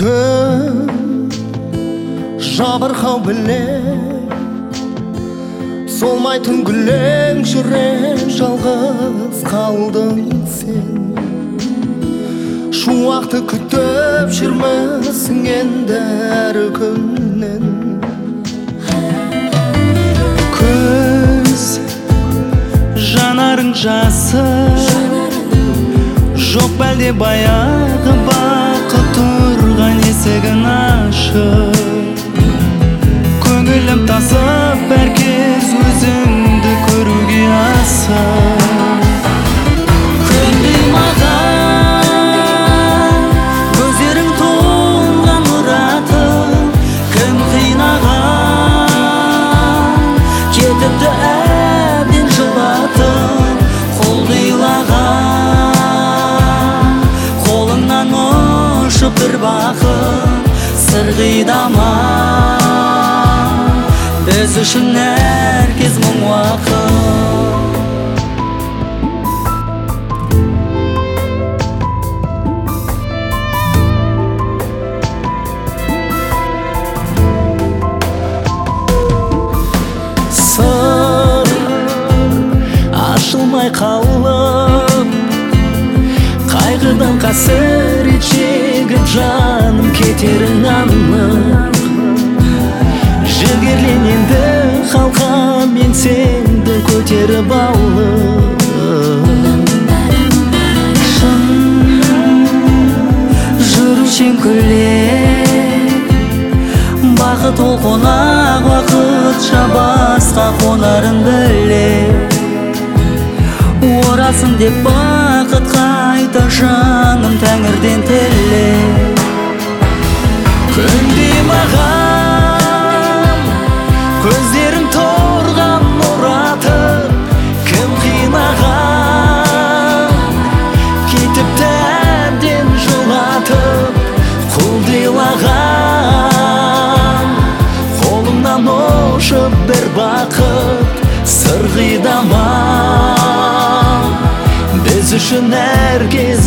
Түн жабырқау білем, солмай түңгілең жүрем, жалғыз қалдың сен. Шуақты күтіп жүрмісің енді әр күннен. Көз жанарың жасы, жоқ бәлде баяғы бақыт тұрған есігін ашып. Көңілім тасып әркез өзіңді көруге асып. Көндей маған көздерің толған мұратым, кім қинаған кетіпті әбден жылатып. Қолдилаған қолыңнан ұшып бір бақыт сырғидама. Біз үшін әркез мұң уақыт. Сыр ашылмай қалып, қайғыдан қасірет шегіп жаным кетерің анық. Жігерлен енді қалқам, мен сенді көтеріп алып. Шын жүрушен күле, бақыт ол қонақ уақытша басқа қонарын біле. Оралсын деп бақыт қайта жаным тәңірден тіле. Күндей маған көздерің торған мұратым, кім қинаған кетіпті әбден жылатып. Құлдилаған қолыңнан ұшып бір бақыт сырғидама. Біз үшін әркез